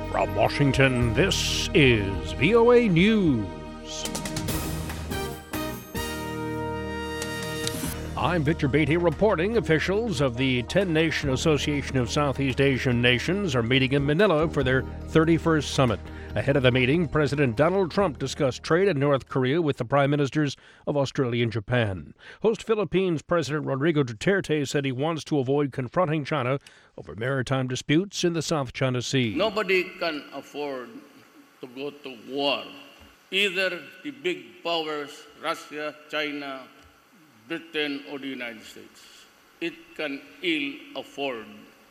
From Washington, this is VOA News. I'm Victor Beatty reporting officials of the 10-Nation Association of Southeast Asian Nations are meeting in Manila for their 31st summit. Ahead of the meeting, President Donald Trump discussed trade in North Korea with the prime ministers of Australia and Japan. Host Philippines President Rodrigo Duterte said he wants to avoid confronting China over maritime disputes in the South China Sea. Nobody can afford to go to war. Either the big powers, Russia, China, Britain, or the United States. It can ill afford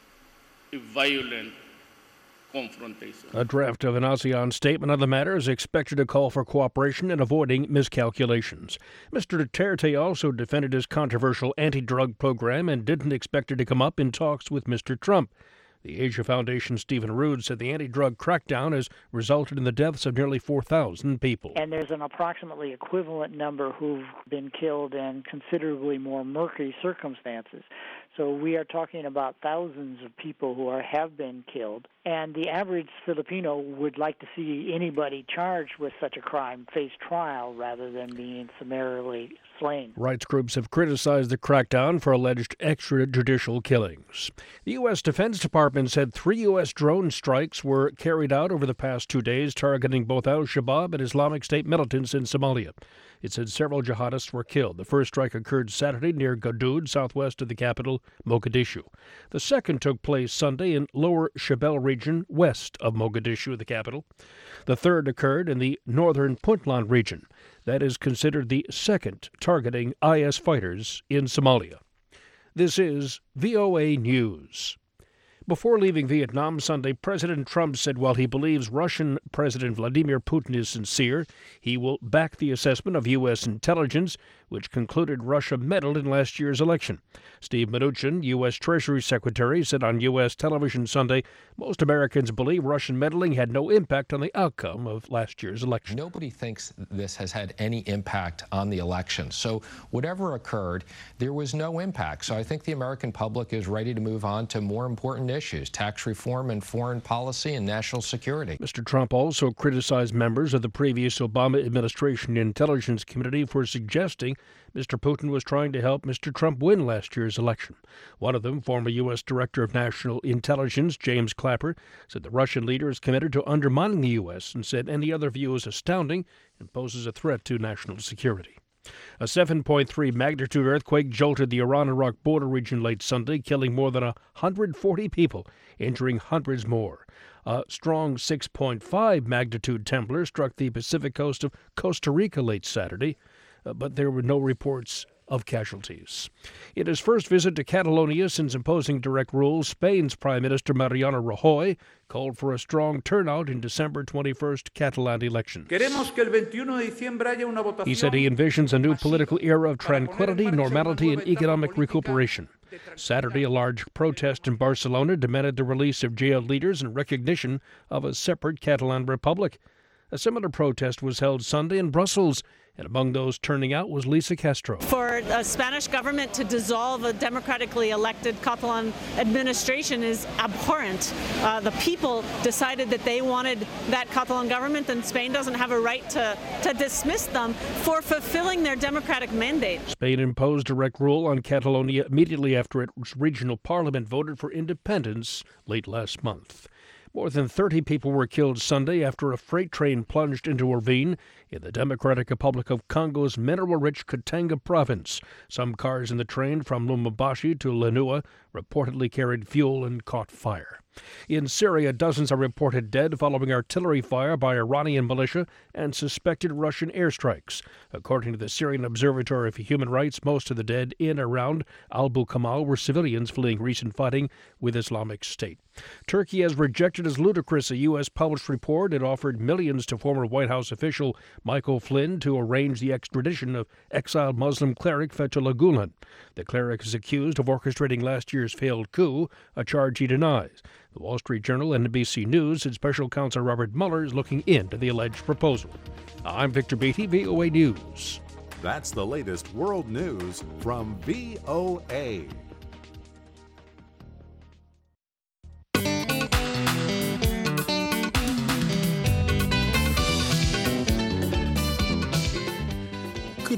a violent confrontation. A draft of an ASEAN statement on the matter is expected to call for cooperation in avoiding miscalculations. Mr. Duterte also defended his controversial anti-drug program and didn't expect it to come up in talks with Mr. Trump. The Asia Foundation's Stephen Rood said the anti-drug crackdown has resulted in the deaths of nearly 4,000 people. And there's an approximately equivalent number who've been killed in considerably more murky circumstances. So we are talking about thousands of people who have been killed. And the average Filipino would like to see anybody charged with such a crime face trial rather than being summarily slain. Rights groups have criticized the crackdown for alleged extrajudicial killings. The U.S. Defense Department said 3 U.S. drone strikes were carried out over the past 2 days, targeting both al-Shabaab and Islamic State militants in Somalia. It said several jihadists were killed. The first strike occurred Saturday near Gadoud, southwest of the capital, Mogadishu. The second took place Sunday in Lower Shabelle region, west of Mogadishu, the capital. The third occurred in the northern Puntland region. That is considered the second targeting IS fighters in Somalia. This is VOA News. Before leaving Vietnam Sunday, President Trump said while he believes Russian President Vladimir Putin is sincere, he will back the assessment of U.S. intelligence, which concluded Russia meddled in last year's election. Steve Mnuchin, U.S. Treasury Secretary, said on U.S. television Sunday most Americans believe Russian meddling had no impact on the outcome of last year's election. Nobody thinks this has had any impact on the election. So whatever occurred, there was no impact. So I think the American public is ready to move on to more important issues, tax reform and foreign policy and national security. Mr. Trump also criticized members of the previous Obama administration intelligence committee for suggesting Mr. Putin was trying to help Mr. Trump win last year's election. One of them, former U.S. Director of National Intelligence James Clapper, said the Russian leader is committed to undermining the U.S. and said any other view is astounding and poses a threat to national security. A 7.3 magnitude earthquake jolted the Iran-Iraq border region late Sunday, killing more than 140 people, injuring hundreds more. A strong 6.5 magnitude temblor struck the Pacific coast of Costa Rica late Saturday, but there were no reports of casualties. In his first visit to Catalonia since imposing direct rule, Spain's Prime Minister Mariano Rajoy called for a strong turnout in December 21st Catalan elections. He said he envisions a new political era of tranquility, normality, and economic recuperation. Saturday, a large protest in Barcelona demanded the release of jailed leaders and recognition of a separate Catalan republic. A similar protest was held Sunday in Brussels, and among those turning out was Lisa Castro. For a Spanish government to dissolve a democratically elected Catalan administration is abhorrent. The people decided that they wanted that Catalan government, and Spain doesn't have a right to dismiss them for fulfilling their democratic mandate. Spain imposed direct rule on Catalonia immediately after its regional parliament voted for independence late last month. More than 30 people were killed Sunday after a freight train plunged into a ravine in the Democratic Republic of Congo's mineral-rich Katanga province. Some cars in the train from Lubumbashi to Lenua reportedly carried fuel and caught fire. In Syria, dozens are reported dead following artillery fire by Iranian militia and suspected Russian airstrikes. According to the Syrian Observatory for Human Rights, most of the dead in and around Abu Kamal were civilians fleeing recent fighting with Islamic State. Turkey has rejected as ludicrous a U.S. published report it offered millions to former White House official Michael Flynn to arrange the extradition of exiled Muslim cleric Fethullah Gulen. The cleric is accused of orchestrating last year's failed coup, a charge he denies. The Wall Street Journal and NBC News said Special Counsel Robert Mueller is looking into the alleged proposal. I'm Victor Beatty, VOA News. That's the latest world news from VOA.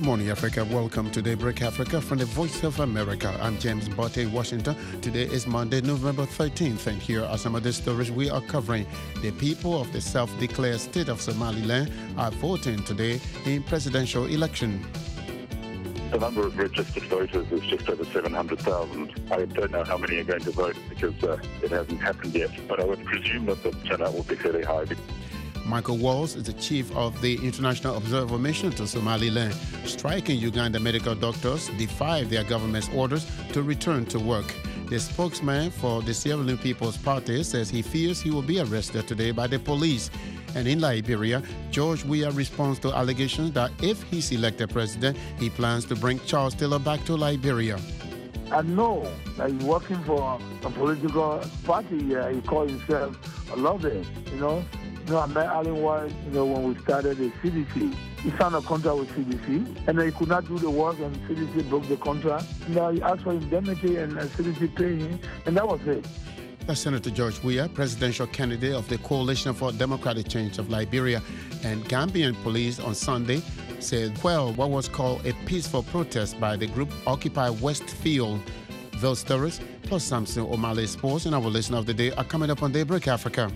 morning, Africa. Welcome to Daybreak Africa from the Voice of America. I'm James Botte in Washington. Today is Monday, November 13th, and here are some of the stories we are covering. The people of the self-declared state of Somaliland are voting today in presidential election. The number of registered voters is just over 700,000. I don't know how many are going to vote because it hasn't happened yet, but I would presume that the turnout will be fairly high. Michael Walls is the chief of the International Observer Mission to Somaliland. Striking Uganda medical doctors defied their government's orders to return to work. The spokesman for the Sierra Leone People's Party says he fears he will be arrested today by the police. And in Liberia, George Weah responds to allegations that if he's elected president, he plans to bring Charles Taylor back to Liberia. I know that he's working for a political party. He calls himself a lobbyist, I met Alan White, when we started the CDC. He signed a contract with CDC, and he could not do the work, and CDC broke the contract. And he asked for indemnity, and CDC paid him, and that was it. That's Senator George Weah, presidential candidate of the Coalition for Democratic Change of Liberia. And Gambian police on Sunday said, what was called a peaceful protest by the group Occupy Westfield. Those stories, plus Samson O'Malley Sports and our listener of the day are coming up on Daybreak Africa.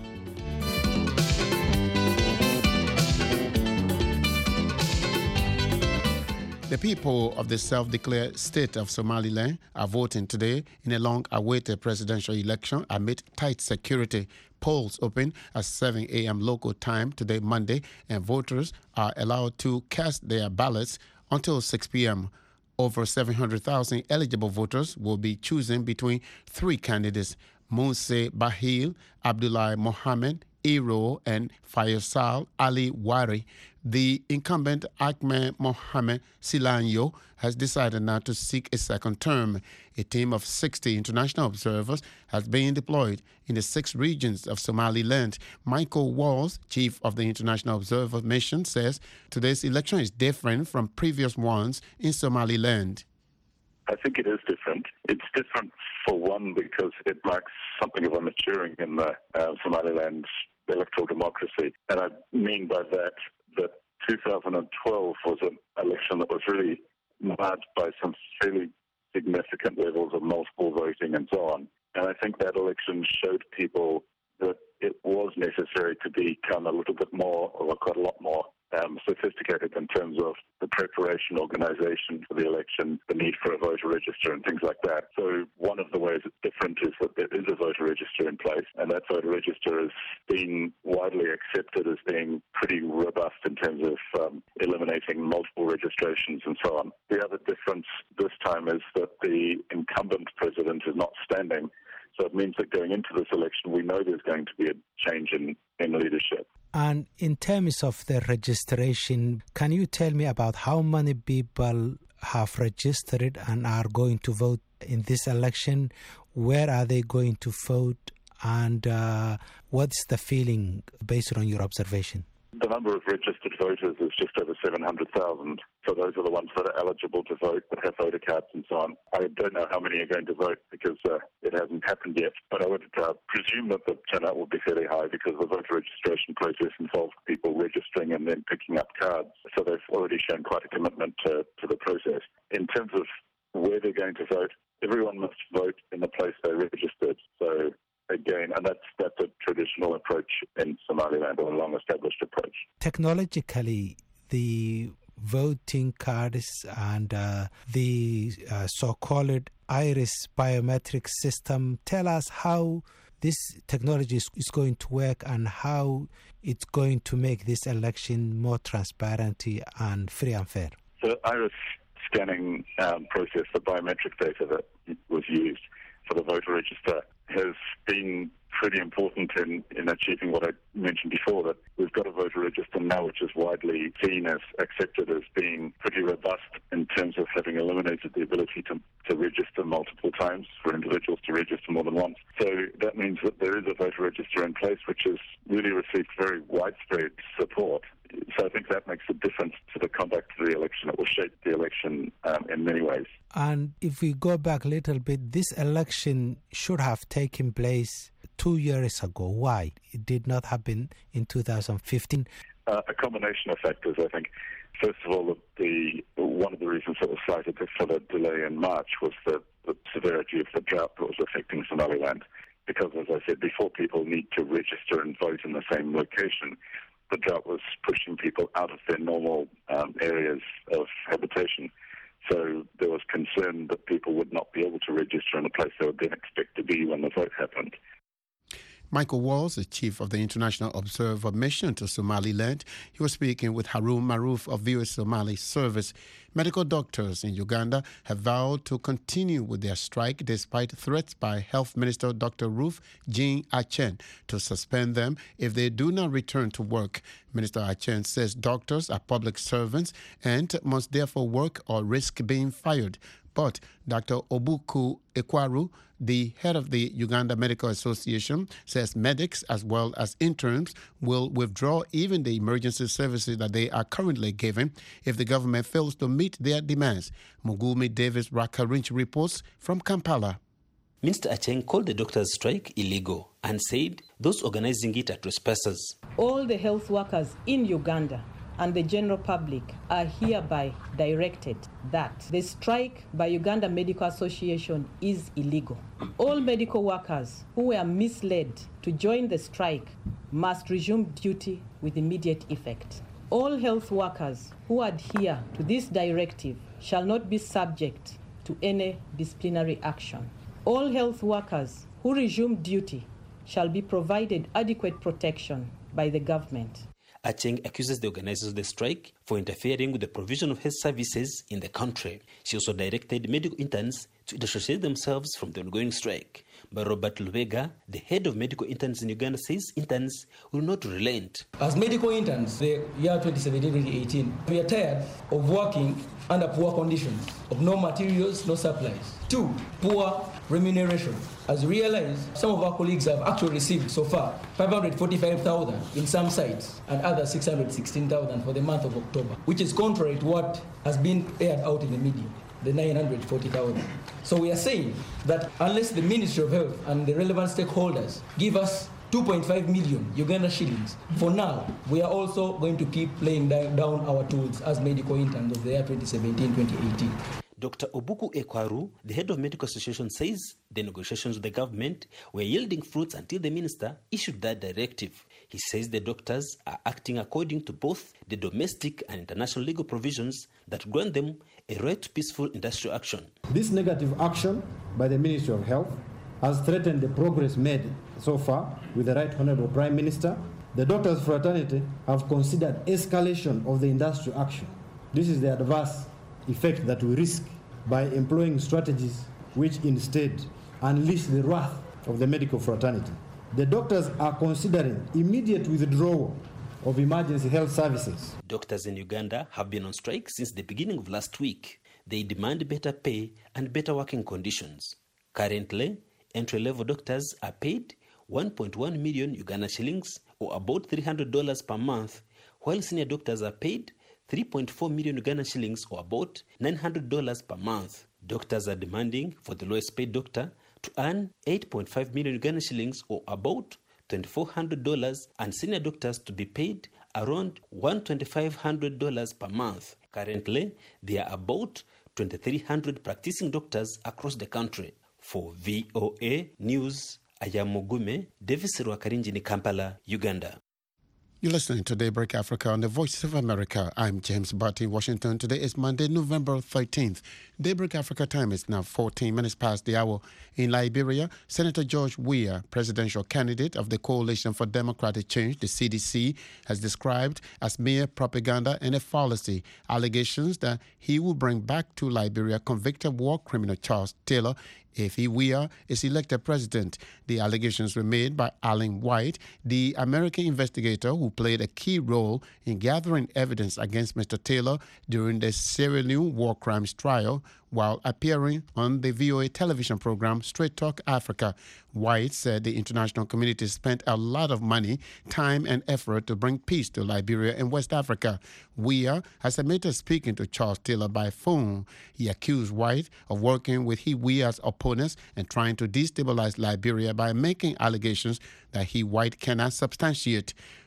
The people of the self-declared state of Somaliland are voting today in a long-awaited presidential election amid tight security. Polls open at 7 a.m. local time today, Monday, and voters are allowed to cast their ballots until 6 p.m. Over 700,000 eligible voters will be choosing between three candidates, Mose Bahil, Abdullah Mohammed, Iro, and Faisal Ali Wari. The incumbent Ahmed Mohamed Silanyo has decided not to seek a second term. A team of 60 international observers has been deployed in the 6 regions of Somaliland. Michael Walls, chief of the International Observer Mission, says today's election is different from previous ones in Somaliland. I think it is different. It's different for one because it marks something of a maturing in the Somaliland electoral democracy. And I mean by that 2012 was an election that was really marred by some fairly significant levels of multiple voting and so on. And I think that election showed people that it was necessary to become a little bit more, or quite a lot more, sophisticated in terms of the preparation, organization for the election, the need for a voter register and things like that. So one of the ways it's different is that there is a voter register in place, and that voter register has been widely accepted as being pretty robust in terms of eliminating multiple registrations and so on. The other difference this time is that the incumbent president is not standing. So it means that going into this election, we know there's going to be a change in leadership. And in terms of the registration, can you tell me about how many people have registered and are going to vote in this election? Where are they going to vote? And what's the feeling based on your observation? The number of registered voters is just over 700,000. So those are the ones that are eligible to vote, that have voter cards and so on. I don't know how many are going to vote because it hasn't happened yet, but I would presume that the turnout will be fairly high because the voter registration process involves people registering and then picking up cards. So they've already shown quite a commitment to the process. In terms of where they're going to vote, everyone must vote in the place they registered. So again, and that's a traditional approach in Somaliland, or a long-established approach. Technologically, the voting cards and the so-called iris biometric system, tell us how this technology is going to work and how it's going to make this election more transparent and free and fair. The iris scanning process, the biometric data that was used for the voter register, has been pretty important in achieving what I mentioned before, that we've got a voter register now which is widely seen as accepted as being pretty robust in terms of having eliminated the ability to register multiple times, for individuals to register more than once. So that means that there is a voter register in place which has really received very widespread support. So I think that makes a difference to the conduct of the election. It will shape the election in many ways. And if we go back a little bit, this election should have taken place 2 years ago. Why? It did not happen in 2015. A combination of factors, I think. First of all, one of the reasons that was cited for the delay in March was the severity of the drought that was affecting Somaliland. Because, as I said before, people need to register and vote in the same location. The drought was pushing people out of their normal areas of habitation. So there was concern that people would not be able to register in a place they would then expect to be when the vote happened. Michael Walls, the chief of the International Observer Mission to Somaliland, he was speaking with Harun Maruf of VOA Somali Service. Medical doctors in Uganda have vowed to continue with their strike despite threats by Health Minister Dr. Ruth Jean Achen to suspend them if they do not return to work. Minister Achen says doctors are public servants and must therefore work or risk being fired. But Dr. Obuku Ekwaru, the head of the Uganda Medical Association, says medics as well as interns will withdraw even the emergency services that they are currently giving if the government fails to meet their demands. Mugumi Davis Rakarinch reports from Kampala. Minister Acheng called the doctors' strike illegal and said those organizing it are trespassers. All the health workers in Uganda and the general public are hereby directed that the strike by Uganda Medical Association is illegal. All medical workers who were misled to join the strike must resume duty with immediate effect. All health workers who adhere to this directive shall not be subject to any disciplinary action. All health workers who resume duty shall be provided adequate protection by the government. Acheng accuses the organizers of the strike for interfering with the provision of health services in the country. She also directed medical interns to dissociate themselves from the ongoing strike. But Robert Lubega, the head of medical interns in Uganda, says interns will not relent. As medical interns, the year 2017-2018, we are tired of working under poor conditions, of no materials, no supplies. 2, poor remuneration. As we realize, some of our colleagues have actually received so far 545,000 in some sites and others 616,000 for the month of October, which is contrary to what has been aired out in the media, the 940,000. So we are saying that unless the Ministry of Health and the relevant stakeholders give us 2.5 million Uganda shillings, for now, we are also going to keep laying down our tools as medical interns of the year 2017-2018. Dr. Obuku Ekwaru, the head of Medical Association, says the negotiations with the government were yielding fruits until the minister issued that directive. He says the doctors are acting according to both the domestic and international legal provisions that grant them a right to peaceful industrial action. This negative action by the Ministry of Health has threatened the progress made so far with the Right Honourable Prime Minister. The doctors' fraternity have considered escalation of the industrial action. This is the adverse effect that we risk by employing strategies which instead unleash the wrath of the medical fraternity. The doctors are considering immediate withdrawal of emergency health services. Doctors in Uganda have been on strike since the beginning of last week. They demand better pay and better working conditions. Currently, entry-level doctors are paid 1.1 million Uganda shillings, or about $300 per month, while senior doctors are paid 3.4 million Uganda shillings, or about $900 per month. Doctors are demanding for the lowest paid doctor to earn 8.5 million Uganda shillings, or about $2,400, and senior doctors to be paid around $1,250 per month. Currently, there are about 2,300 practicing doctors across the country. For VOA News, Ayamugume, Davis Rwakarinji in Kampala, Uganda. You're listening to Daybreak Africa on the Voice of America. I'm James Butt in Washington. Today is Monday, November 13th. Daybreak Africa time is now 14 minutes past the hour. In Liberia, Senator George Weah, presidential candidate of the Coalition for Democratic Change, the CDC, has described as mere propaganda and a fallacy allegations that he will bring back to Liberia convicted war criminal Charles Taylor if Weah is elected president. The allegations were made by Alan White, the American investigator who played a key role in gathering evidence against Mr. Taylor during the Sierra Leone war crimes trial while appearing on the VOA television program Straight Talk Africa. White said the international community spent a lot of money, time, and effort to bring peace to Liberia and West Africa. Weah has admitted speaking to Charles Taylor by phone. He accused White of working with Weah's opponents and trying to destabilize Liberia by making allegations that White cannot substantiate.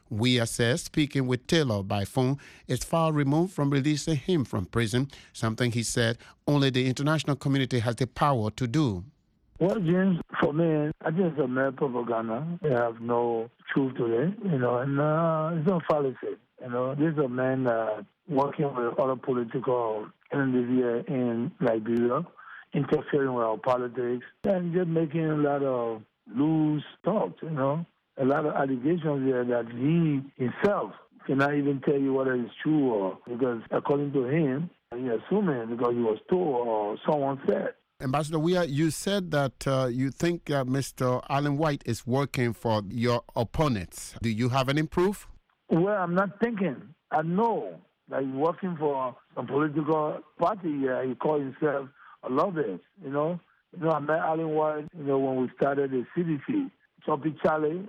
Weah says speaking with Taylor by phone is far removed from releasing him from prison, something he said only the international community has the power to do. Well, James, for me, I think it's a mere propaganda. They have no truth to it, and it's no fallacy. This is a man working with other political entities here in Liberia, interfering with our politics, and just making a lot of loose talks, a lot of allegations here that he himself cannot even tell you whether it's true or because according to him, he's assuming because he was told or someone said. Ambassador Weah, you said that you think Mr. Allen White is working for your opponents. Do you have any proof? Well, I'm not thinking. I know that he's working for some political party. He calls himself a lobbyist, I met Allen White, when we started the CDC. Choppy Charlie,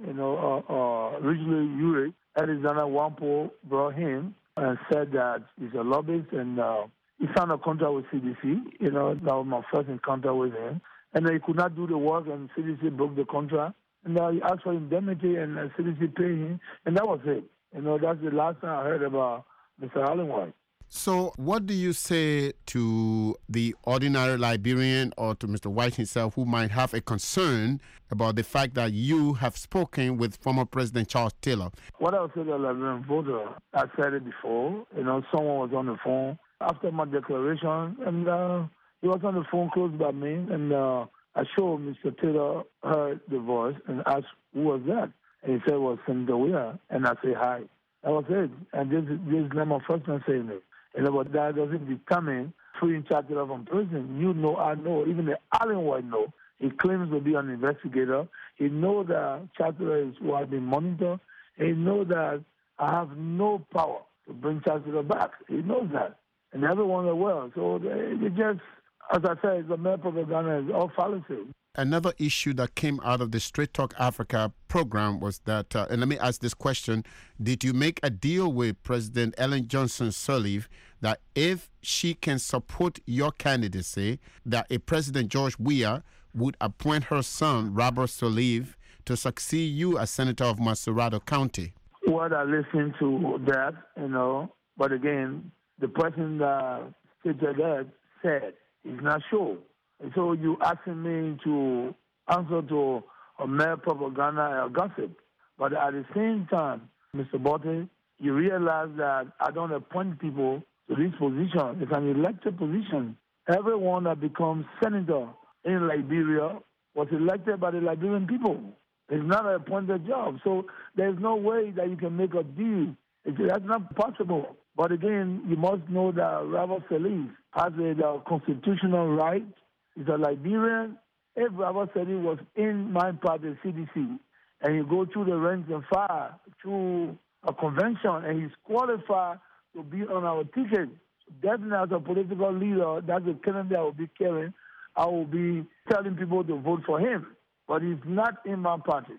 originally Uri, Arizona Wampo brought him and said that he's a lobbyist and he signed a contract with CDC. That was my first encounter with him. And he could not do the work and CDC broke the contract. And he asked for indemnity and CDC paid him. And that was it. That's the last time I heard about Mr. Allen White. So what do you say to the ordinary Liberian or to Mr. White himself who might have a concern about the fact that you have spoken with former President Charles Taylor? What I would say to the Liberian voter, I said it before, someone was on the phone after my declaration and he was on the phone close by me and I showed Mr. Taylor heard the voice and asked who was that? And he said it was Senator Weah and I said hi. That was it. And this is not my first time saying it. But that doesn't determine freeing Charles Taylor from prison. I know, even the Allen White know. He claims to be an investigator. He knows that Charles Taylor is what has been monitored. He knows that I have no power to bring Charles Taylor back. He knows that. And everyone as well. So they just, as I said, the mere propaganda is all fallacy. Another issue that came out of the Straight Talk Africa program was that, and let me ask this question, did you make a deal with President Ellen Johnson Sirleaf that if she can support your candidacy, that a President George Weah would appoint her son, Robert Sirleaf, to succeed you as Senator of Masurado County? Well, I listened to that, but again, the person that stated that said he's not sure. And so you asking me to answer to a mere propaganda or gossip. But at the same time, Mr. Botte, you realize that I don't appoint people to this position. It's an elected position. Everyone that becomes senator in Liberia was elected by the Liberian people. It's not an appointed job. So there's no way that you can make a deal. That's not possible. But again, you must know that Robert Sirleaf has a constitutional right. He's a Liberian. If Robert Sirleaf was in my party, CDC, and you go through the ranks and file, through a convention, and he's qualified to be on our ticket, definitely as a political leader, that's the candidate I will be carrying. I will be telling people to vote for him. But he's not in my party.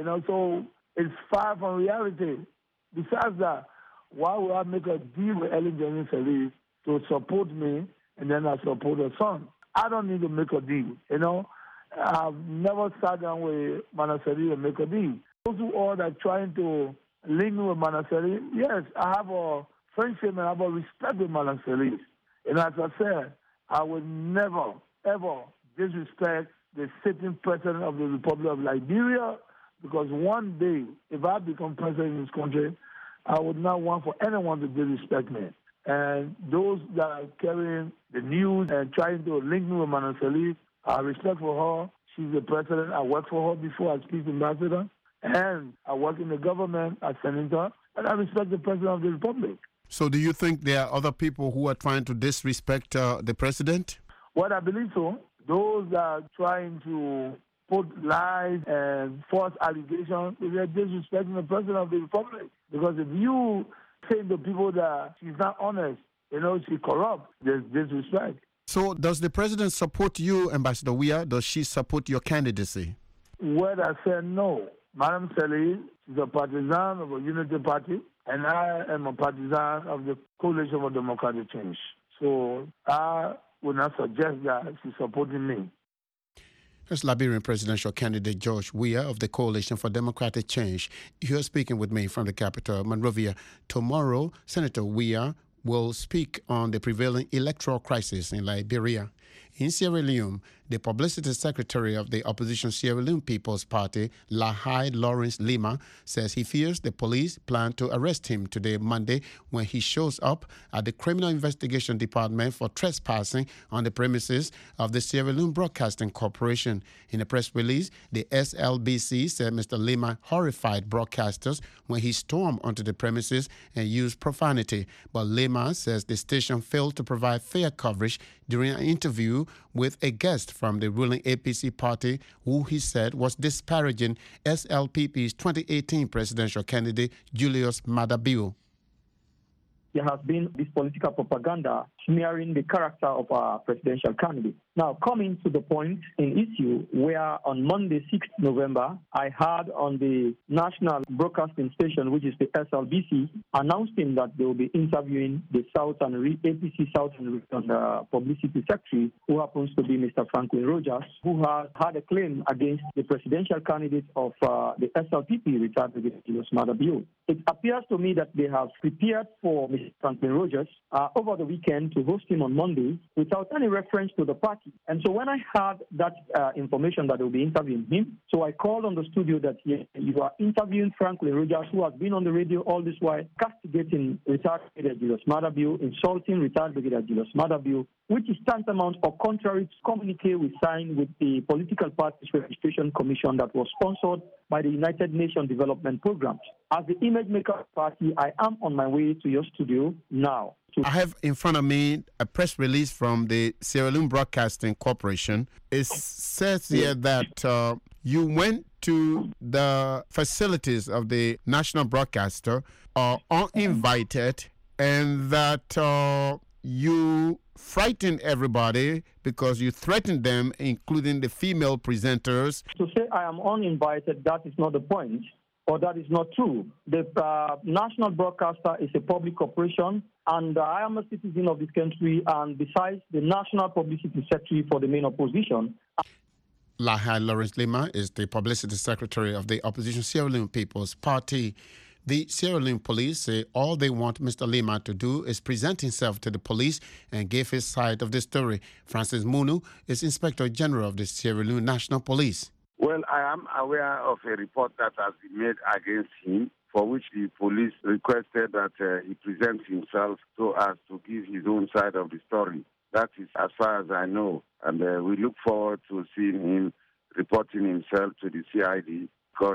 So it's far from reality. Besides that, why would I make a deal with Ellen Johnson Sirleaf to support me, and then I support her son? I don't need to make a deal, I've never sat down with Manaseri and make a deal. Those who are trying to link me with Manaseri, yes, I have a friendship and I have a respect with Manaseri. And as I said, I would never, ever disrespect the sitting president of the Republic of Liberia because one day, if I become president in this country, I would not want for anyone to disrespect me. And those that are carrying the news and trying to link me with Manaseri, I have respect for her. She's the president. I worked for her before as peace ambassador. And I work in the government as senator. And I respect the president of the republic. So do you think there are other people who are trying to disrespect the president? Well, I believe so. Those that are trying to put lies and false allegations, they're disrespecting the president of the republic. Because if you say to people that she's not honest, she's corrupt, there's disrespect. So does the president support you, Ambassador Weah? Does she support your candidacy? Well, I said no. Madam Sirleaf is a partisan of a unity party, and I am a partisan of the Coalition for Democratic Change. So I would not suggest that she's supporting me. That's Liberian presidential candidate George Weah of the Coalition for Democratic Change. You're speaking with me from the capital, Monrovia. Tomorrow, Senator Weah will speak on the prevailing electoral crisis in Liberia. In Sierra Leone, the publicity secretary of the opposition Sierra Leone People's Party, Lahai Lawrence Lima, says he fears the police plan to arrest him today, Monday, when he shows up at the Criminal Investigation Department for trespassing on the premises of the Sierra Leone Broadcasting Corporation. In a press release, the SLBC said Mr. Lima horrified broadcasters when he stormed onto the premises and used profanity. But Lima says the station failed to provide fair coverage during an interview with a guest from the ruling APC party who he said was disparaging SLPP's 2018 presidential candidate Julius Maada Bio. There has been this political propaganda smearing the character of our presidential candidate. Now, coming to the point in issue, where on Monday, 6th November, I heard on the national broadcasting station, which is the SLBC, announcing that they will be interviewing the APC Southern Region publicity secretary, who happens to be Mr. Franklin Rogers, who has had a claim against the presidential candidate of the SLPP, retired Julius Maada Bio. It appears to me that they have prepared for Mr. Franklin Rogers over the weekend to host him on Monday without any reference to the party. And so when I heard that information that they will be interviewing him, so I called on the studio that you are interviewing Franklin Rogers, who has been on the radio all this while, castigating retired Brigadier Julius Maada Bio, insulting retired Brigadier Julius Maada Bio, which is tantamount or contrary to communique we signed with the Political Parties Registration Commission that was sponsored by the United Nations Development Programme. As the image maker party, I am on my way to your studio now. I have in front of me a press release from the Sierra Leone Broadcasting Corporation. It says here that you went to the facilities of the national broadcaster uninvited, and that you frightened everybody because you threatened them, including the female presenters. To say I am uninvited, that is not the point, or that is not true. The national broadcaster is a public corporation, and I am a citizen of this country, and besides, the national publicity secretary for the main opposition. Lahai Lawrence Lima is the publicity secretary of the opposition Sierra Leone People's Party. The Sierra Leone police say all they want Mr. Lima to do is present himself to the police and give his side of the story. Francis Munu is Inspector General of the Sierra Leone National Police. Well, I am aware of a report that has been made against him, for which the police requested that he present himself so as to give his own side of the story. That is as far as I know. And we look forward to seeing him reporting himself to the CID, because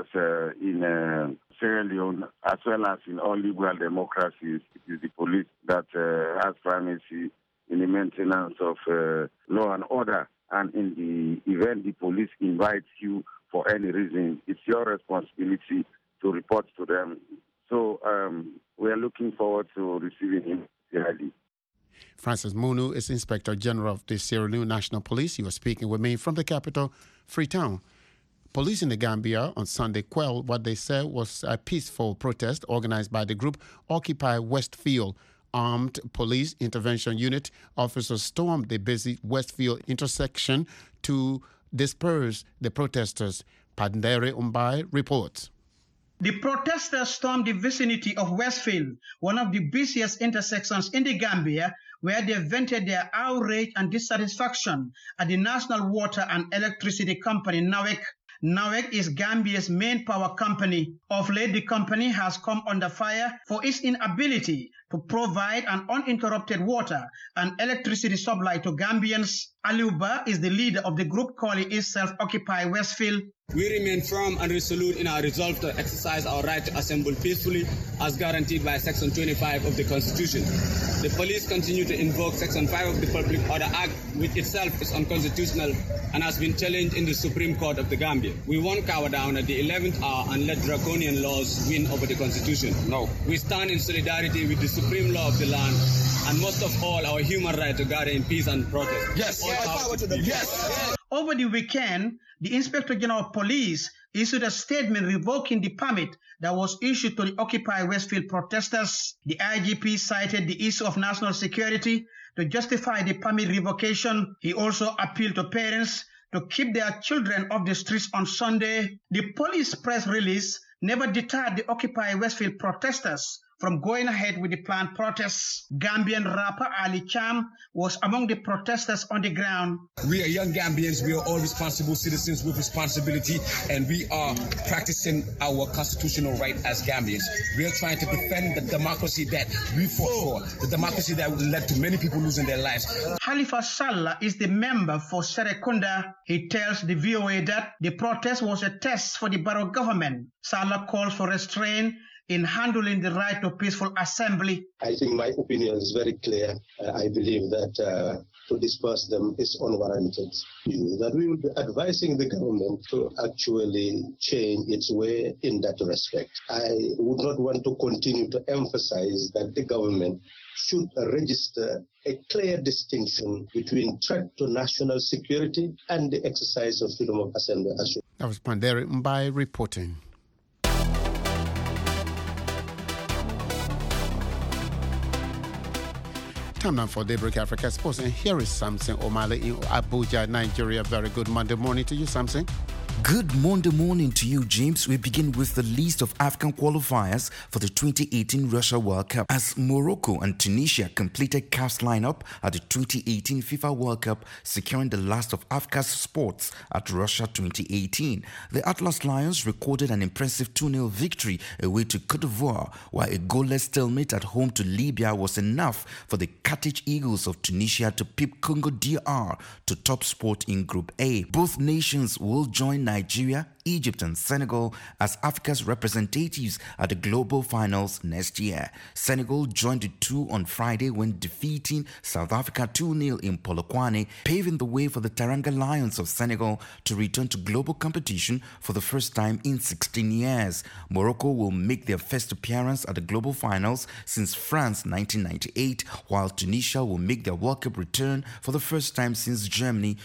in Sierra Leone, as well as in all liberal democracies, it is the police that has primacy in the maintenance of law and order. And in the event the police invites you for any reason, it's your responsibility to report to them. So we are looking forward to receiving him CID. Francis Munu is Inspector General of the Sierra Leone National Police. He was speaking with me from the capital, Freetown. Police in the Gambia on Sunday quelled what they said was a peaceful protest organized by the group Occupy Westfield. Armed police intervention unit officers stormed the busy Westfield intersection to disperse the protesters. Pandere Umbai reports. The protesters stormed the vicinity of Westfield, one of the busiest intersections in the Gambia, where they vented their outrage and dissatisfaction at the National Water and Electricity Company, NAWEC. NAWEC is Gambia's main power company. Of late, the company has come under fire for its inability to provide an uninterrupted water and electricity supply to Gambians. Aliuba is the leader of the group calling itself Occupy Westfield. We remain firm and resolute in our resolve to exercise our right to assemble peacefully as guaranteed by Section 25 of the Constitution. The police continue to invoke Section 5 of the Public Order Act, which itself is unconstitutional and has been challenged in the Supreme Court of the Gambia. We won't cower down at the 11th hour and let draconian laws win over the Constitution. No. We stand in solidarity with the supreme law of the land and most of all our human right to gather in peace and protest. Yes. Yes. Over the weekend, the Inspector General of Police issued a statement revoking the permit that was issued to the Occupy Westfield protesters. The IGP cited the issue of national security to justify the permit revocation. He also appealed to parents to keep their children off the streets on Sunday. The police press release never deterred the Occupy Westfield protesters from going ahead with the planned protests. Gambian rapper Ali Cham was among the protesters on the ground. We are young Gambians. We are all responsible citizens with responsibility, and we are practicing our constitutional right as Gambians. We are trying to defend the democracy that we fought for, the democracy that led to many people losing their lives. Halifa Sallah is the member for Serekunda. He tells the VOA that the protest was a test for the Barrow government. Sallah calls for restraint in handling the right to peaceful assembly. I think my opinion is very clear. I believe that to disperse them is unwarranted. That we will be advising the government to actually change its way in that respect. I would not want to continue to emphasize that the government should register a clear distinction between threat to national security and the exercise of freedom of assembly. That was Panderi Mbai reporting. Time now for Daybreak Africa Sports, and here is Samson Omale in Abuja, Nigeria. Very good Monday morning to you, Samson. Good Monday morning to you, James. We begin with the list of African qualifiers for the 2018 Russia World Cup as Morocco and Tunisia completed CAF's lineup at the 2018 FIFA World Cup, securing the last of Africa's spots at Russia 2018. The Atlas Lions recorded an impressive 2-0 victory away to Cote d'Ivoire, while a goalless stalemate at home to Libya was enough for the Carthage Eagles of Tunisia to pip Congo DR to top spot in Group A. Both nations will join Nigeria, Egypt and Senegal as Africa's representatives at the global finals next year. Senegal joined the two on Friday when defeating South Africa 2-0 in Polokwane, paving the way for the Teranga Lions of Senegal to return to global competition for the first time in 16 years. Morocco will make their first appearance at the global finals since France 1998, while Tunisia will make their World Cup return for the first time since Germany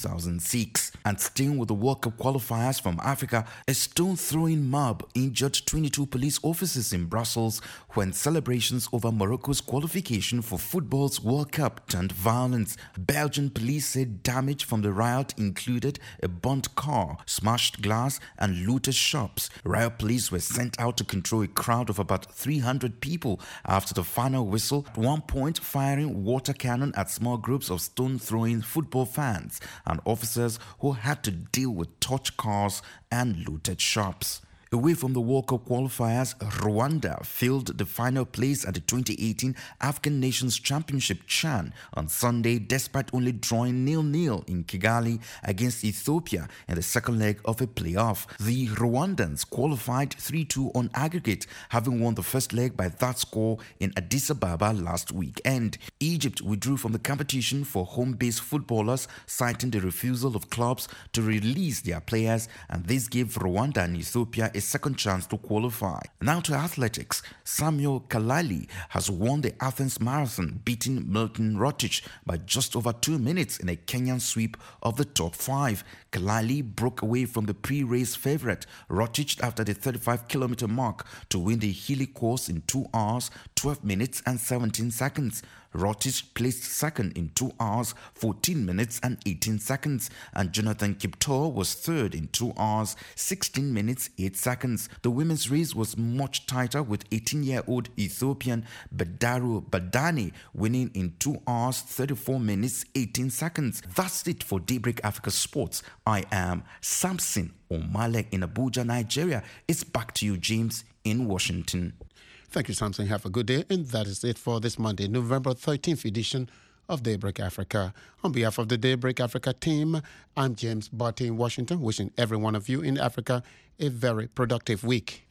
2006. And staying with the World Cup qualifiers from Africa, a stone-throwing mob injured 22 police officers in Brussels when celebrations over Morocco's qualification for football's World Cup turned violent. Belgian police said damage from the riot included a burnt car, smashed glass and looted shops. Riot police were sent out to control a crowd of about 300 people after the final whistle, at one point firing water cannon at small groups of stone-throwing football fans and officers who had to deal with torch cars and looted shops. Away from the World Cup qualifiers, Rwanda filled the final place at the 2018 African Nations Championship CHAN on Sunday despite only drawing 0-0 in Kigali against Ethiopia in the second leg of a playoff. The Rwandans qualified 3-2 on aggregate, having won the first leg by that score in Addis Ababa last weekend. Egypt withdrew from the competition for home-based footballers, citing the refusal of clubs to release their players, and this gave Rwanda and Ethiopia a second chance to qualify. Now to athletics. Samuel Kalali has won the Athens Marathon, beating Milton Rotich by just over 2 minutes in a Kenyan sweep of the top 5. Kalali broke away from the pre-race favorite Rotich after the 35-kilometer mark to win the Healy course in 2 hours, 12 minutes and 17 seconds. Rotich placed second in 2 hours, 14 minutes and 18 seconds, and Jonathan Kiptor was third in 2 hours, 16 minutes, 8 seconds. The women's race was much tighter, with 18-year-old Ethiopian Badaru Badani winning in 2 hours, 34 minutes, 18 seconds. That's it for Daybreak Africa Sports. I am Samson Omale in Abuja, Nigeria. It's back to you, James, in Washington. Thank you, Samson. Have a good day. And that is it for this Monday, November 13th edition of Daybreak Africa. On behalf of the Daybreak Africa team, I'm James Barty in Washington, wishing every one of you in Africa a very productive week.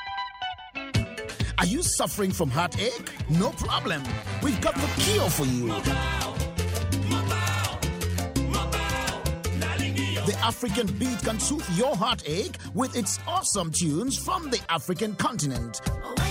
Are you suffering from heartache? No problem. We've got the cure for you. The African beat can soothe your heartache with its awesome tunes from the African continent.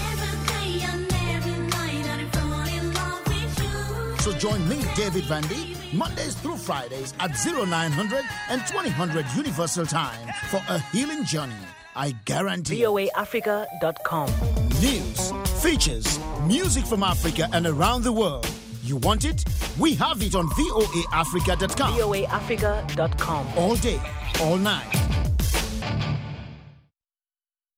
So join me, David Vandy, Mondays through Fridays at 0900 and 2000 Universal Time for a healing journey. I guarantee. VOAAfrica.com. News, features, music from Africa and around the world. You want it? We have it on voaafrica.com. voaafrica.com. All day, all night.